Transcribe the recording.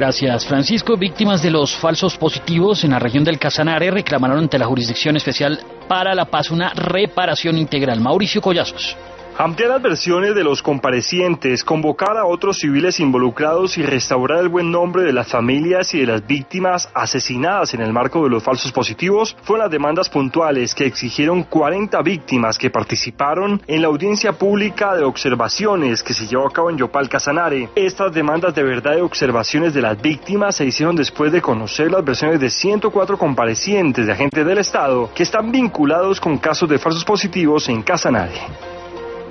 Gracias, Francisco. Víctimas de los falsos positivos en la región del Casanare reclamaron ante la Jurisdicción Especial para la Paz una reparación integral. Mauricio Collazos. Ampliar las versiones de los comparecientes, convocar a otros civiles involucrados y restaurar el buen nombre de las familias y de las víctimas asesinadas en el marco de los falsos positivos fueron las demandas puntuales que exigieron 40 víctimas que participaron en la audiencia pública de observaciones que se llevó a cabo en Yopal, Casanare. Estas demandas de verdad y observaciones de las víctimas se hicieron después de conocer las versiones de 104 comparecientes de agentes del Estado que están vinculados con casos de falsos positivos en Casanare.